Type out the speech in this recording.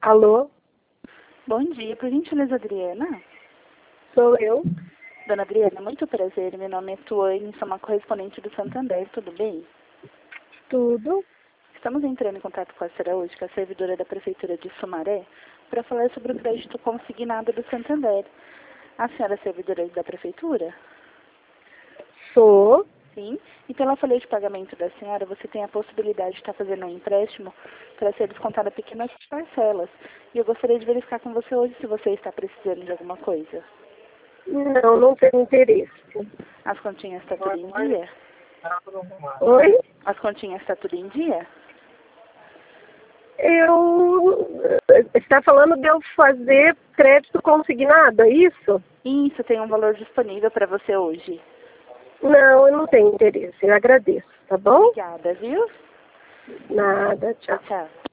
Alô? Bom dia, por gentileza, Adriana. Sou eu? Dona Adriana, muito prazer. Meu nome é Tuane, sou uma correspondente do Santander, tudo bem? Tudo? Estamos entrando em contato com a senhora hoje, que é a servidora da Prefeitura de Sumaré, para falar sobre o crédito consignado do Santander. A senhora é servidora da Prefeitura? Sou. Sim. E pela folha de pagamento da senhora, você tem a possibilidade de estar fazendo um empréstimo para ser descontado a pequenas parcelas. E eu gostaria de verificar com você hoje se você está precisando de alguma coisa. Não tenho interesse. As continhas estão tudo em dia? Oi? As continhas estão tudo em dia? Está falando de eu fazer crédito consignado, é isso? Isso, tem um valor disponível para você hoje. Não, eu não tenho interesse. Eu agradeço, tá bom? Obrigada, viu? Nada, tchau. Tchau.